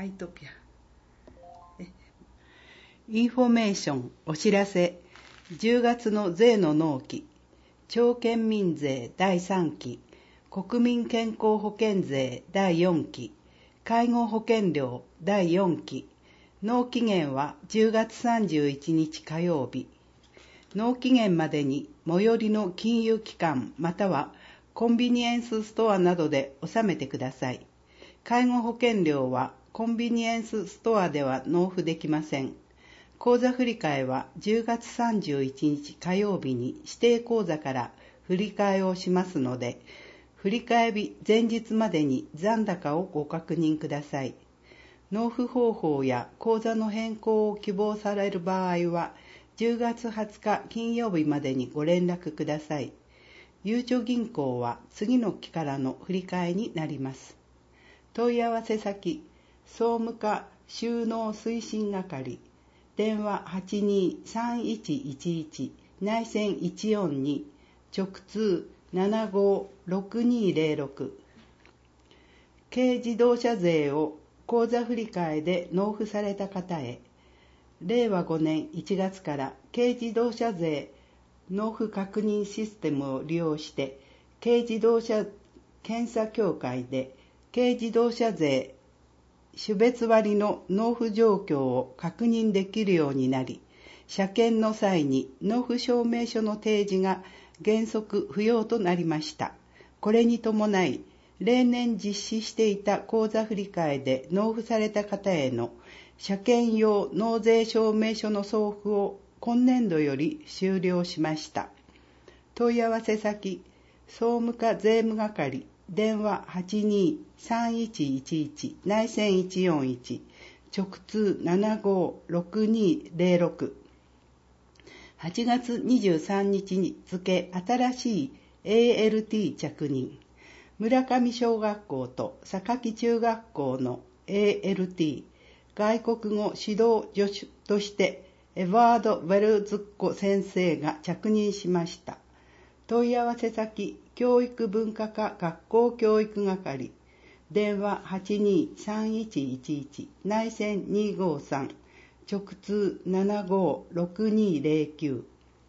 書いときゃ。インフォメーションお知らせ。10月の税の納期、町県民税第3期、国民健康保険税第4期、介護保険料第4期、納期限は10月31日火曜日。納期限までに最寄りの金融機関またはコンビニエンスストアなどで納めてください。介護保険料はコンビニエンスストアでは納付できません。口座振替は10月31日火曜日に指定口座から振り替えをしますので、振替日前日までに残高をご確認ください。納付方法や口座の変更を希望される場合は、10月20日金曜日までにご連絡ください。ゆうちょ銀行は次の期からの振り替えになります。問い合わせ先、総務課収納推進係、電話823111内線142、直通756206。軽自動車税を口座振替で納付された方へ、令和5年1月から軽自動車税納付確認システムを利用して、軽自動車検査協会で軽自動車税種別割の納付状況を確認できるようになり、車検の際に納付証明書の提示が原則不要となりました。これに伴い、例年実施していた口座振替で納付された方への車検用納税証明書の送付を今年度より終了しました。問い合わせ先、総務課税務係、電話823111内線141、直通756206。8月23日に付新しい ALT 着任。村上小学校と榊中学校の ALT 外国語指導助手としてエバード・ウェルズッコ先生が着任しました。問い合わせ先、教育文化課学校教育係、電話823111内線253、直通756209。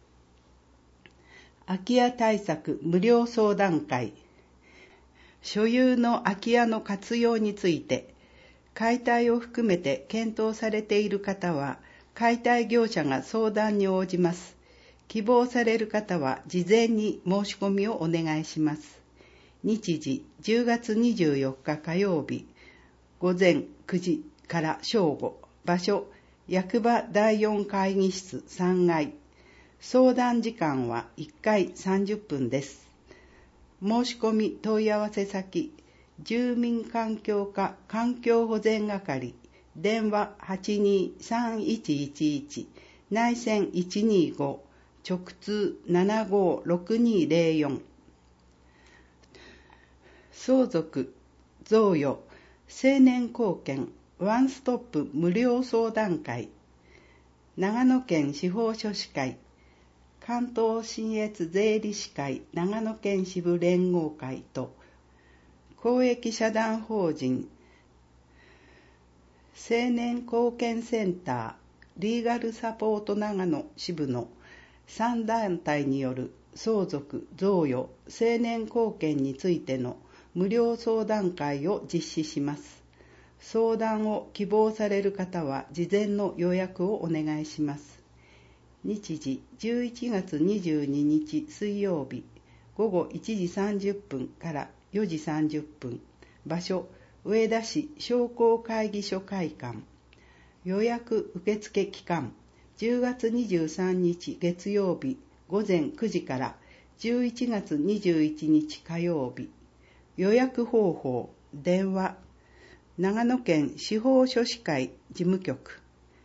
空き家対策無料相談会。所有の空き家の活用について、解体を含めて検討されている方は、解体業者が相談に応じます。希望される方は事前に申し込みをお願いします。日時10月24日火曜日、午前9時から正午、場所役場第4会議室3階。相談時間は1回30分です。申し込み問い合わせ先、住民環境課環境保全係、電話823111内線125、直通756204。相続、贈与、青年貢献ワンストップ無料相談会、長野県司法書士会、関東信越税理士会長野県支部連合会と、公益社団法人青年貢献センターリーガルサポート長野支部の3団体による相続・贈与・青年貢献についての無料相談会を実施します。相談を希望される方は事前の予約をお願いします。日時11月22日水曜日、午後1時30分から4時30分、場所上田市商工会議所会館。予約受付期間10月23日月曜日午前9時から11月21日火曜日。予約方法、電話長野県司法書士会事務局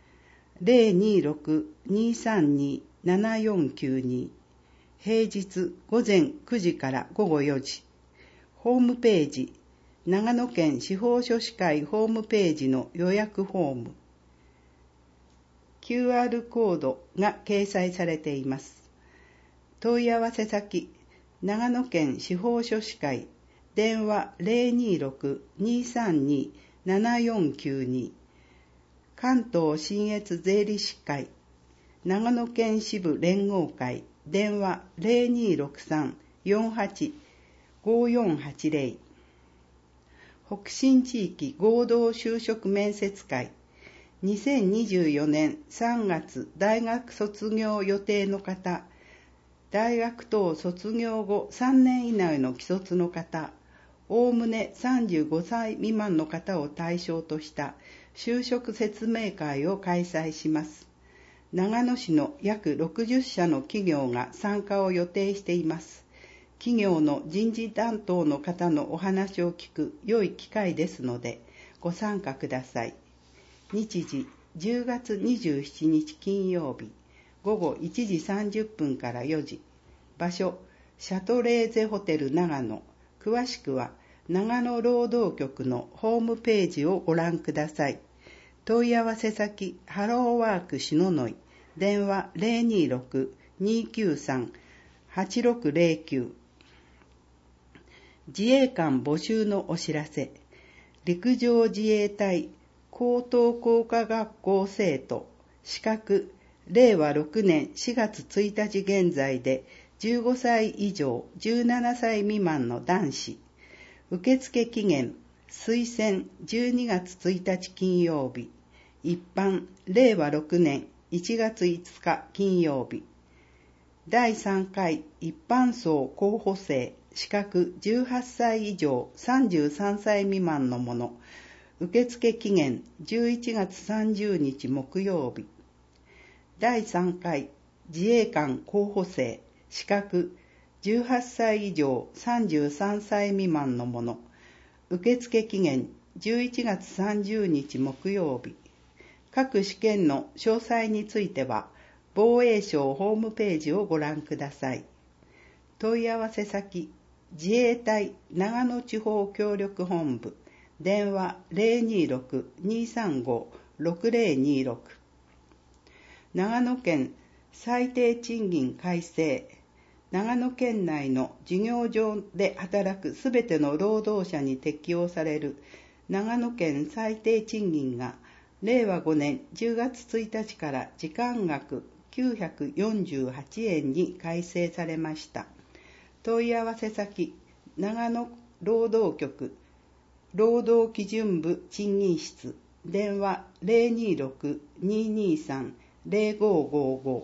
026-232-7492。平日午前9時から午後4時。ホームページ、長野県司法書士会ホームページの予約フォーム。QR コードが掲載されています。問い合わせ先、長野県司法書士会、電話 7492、関東信越税理士会長野県支部連合会電話 0263-485480、 北信地域合同就職面接会2024年3月大学卒業予定の方、大学等卒業後3年以内の既卒の方、おおむね35歳未満の方を対象とした就職説明会を開催します。長野市の約60社の企業が参加を予定しています。企業の人事担当の方のお話を聞く良い機会ですので、ご参加ください。日時10月27日金曜日、午後1時30分から4時。場所、シャトレーゼホテル長野。詳しくは長野労働局のホームページをご覧ください。問い合わせ先、ハローワーク篠ノ井、電話 026-293-8609。自衛官募集のお知らせ。陸上自衛隊高等工科学校生徒資格令和6年4月1日現在で15歳以上17歳未満の男子。受付期限推薦12月1日金曜日。一般令和6年1月5日金曜日。第3回一般層候補生資格18歳以上33歳未満の者。受付期限11月30日木曜日。第3回自衛官候補生資格18歳以上33歳未満の者。受付期限11月30日木曜日。各試験の詳細については防衛省ホームページをご覧ください。問い合わせ先、自衛隊長野地方協力本部電話 026-235-6026。 長野県最低賃金改正。長野県内の事業場で働くすべての労働者に適用される長野県最低賃金が令和5年10月1日から時間額948円に改正されました。問い合わせ先、長野労働局労働基準部賃金室電話 026-223-0555。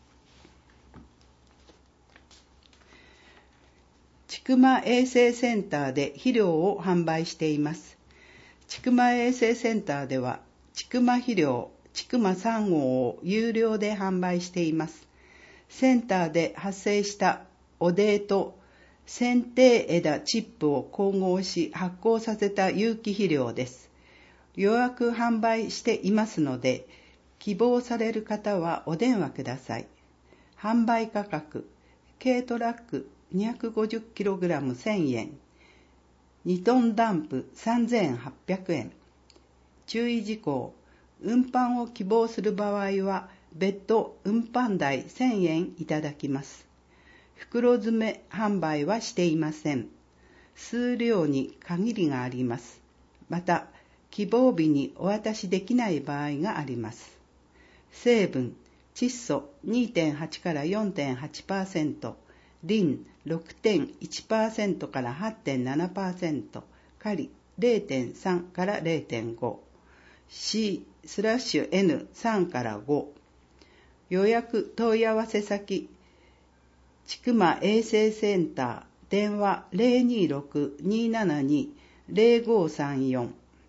千曲衛生センターで肥料を販売しています。千曲衛生センターでは千曲肥料、千曲3号を有料で販売しています。センターで発生した汚泥と剪定枝チップを混合し発酵させた有機肥料です。予約販売していますので、希望される方はお電話ください。販売価格、軽トラック 250kg1000 円、2トンダンプ3800円。注意事項、運搬を希望する場合は別途運搬代1000円いただきます。袋詰め販売はしていません。数量に限りがあります。また、希望日にお渡しできない場合があります。成分、窒素 2.8 から 4.8%、リン 6.1% から 8.7%、カリ 0.3 から 0.5、C/N3 から5。予約問い合わせ先、千曲衛生センター電話 026-272-0534。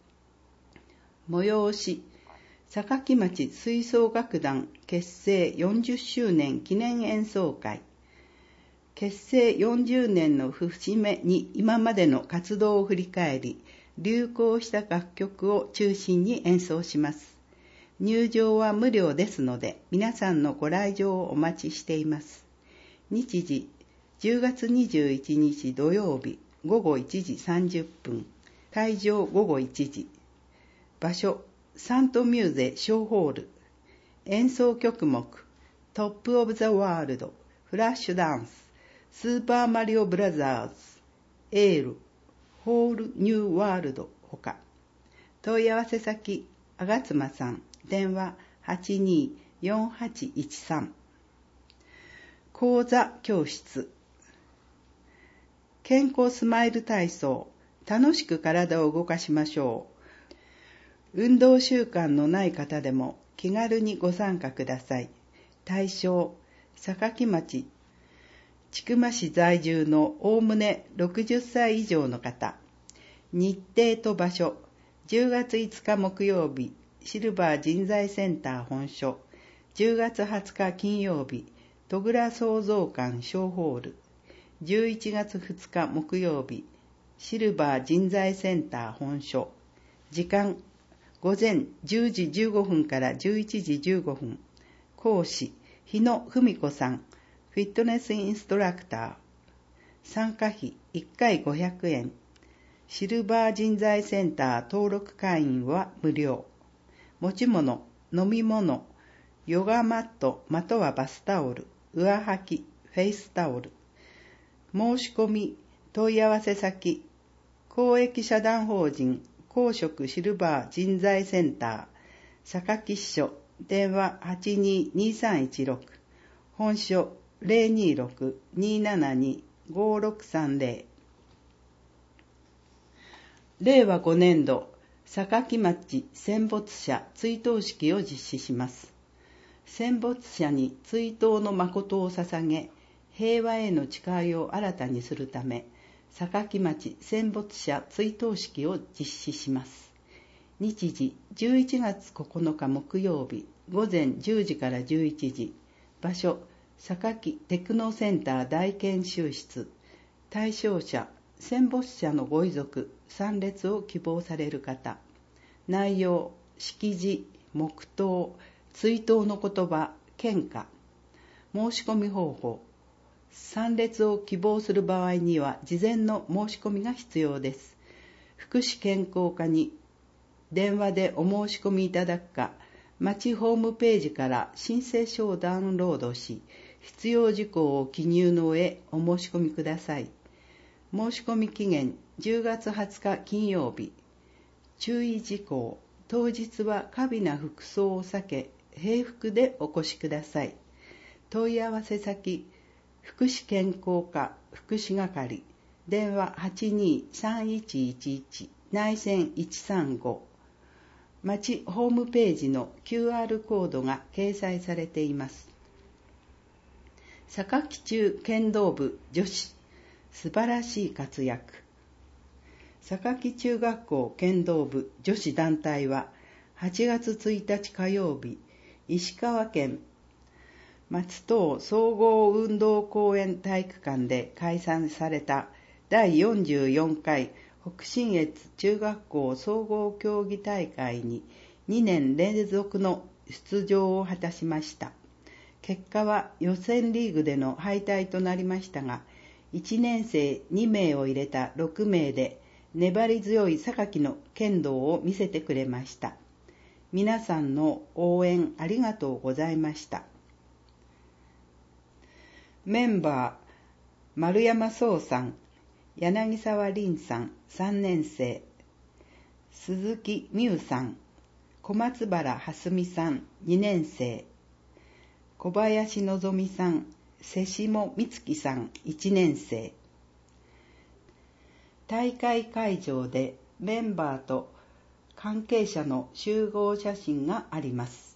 催し、坂町吹奏楽団結成40周年記念演奏会。結成40年の節目に今までの活動を振り返り、流行した楽曲を中心に演奏します。入場は無料ですので、皆さんのご来場をお待ちしています。日時、10月21日土曜日午後1時30分、会場午後1時。場所、サントミューゼ小ホール。演奏曲目、トップオブザワールド、フラッシュダンス、スーパーマリオブラザーズ、エール、ホールニューワールドほか。 問い合わせ先、あがつまさん、電話824813。講座教室。健康スマイル体操。楽しく体を動かしましょう。運動習慣のない方でも気軽にご参加ください。対象、坂町、千曲市在住のおおむね60歳以上の方。日程と場所、10月5日木曜日、シルバー人材センター本所。10月20日金曜日、戸倉創造館小ホール。11月2日木曜日、シルバー人材センター本所。時間、午前10時15分から11時15分。講師、日野文子さん、フィットネスインストラクター。参加費1回500円。シルバー人材センター登録会員は無料。持ち物、飲み物、ヨガマットまたはバスタオル、上履き、フェイスタオル。申し込み、問い合わせ先、公益社団法人公職シルバー人材センター、榊支所、電話822316、本所026-272-5630。令和5年度、坂町戦没者追悼式を実施します。戦没者に追悼の誠を捧げ、平和への誓いを新たにするため、坂町戦没者追悼式を実施します。日時11月9日木曜日、午前10時から11時。場所、坂テクノセンター大研修室。対象者、戦没者のご遺族、参列を希望される方。内容、式辞、黙祷、追悼の言葉、献花。申し込み方法。参列を希望する場合には事前の申し込みが必要です。福祉健康課に電話でお申し込みいただくか、町ホームページから申請書をダウンロードし、必要事項を記入の上お申し込みください。申し込み期限10月20日金曜日。注意事項、当日は過敏な服装を避け、平服でお越しください。問い合わせ先、福祉健康課福祉係、電話823111、内線135。町ホームページの QR コードが掲載されています。坂中剣道部女子、素晴らしい活躍。坂中学校剣道部女子団体は8月1日火曜日、石川県松東総合運動公園体育館で開催された第44回北信越中学校総合競技大会に2年連続の出場を果たしました。結果は予選リーグでの敗退となりましたが、1年生2名を入れた6名で粘り強い榊の剣道を見せてくれました。皆さんの応援ありがとうございました。メンバー、丸山壮さん、柳沢凛さん3年生、鈴木美優さん、小松原蓮美さん2年生、小林のぞみさん、瀬下美月さん1年生。大会会場でメンバーと関係者の集合写真があります。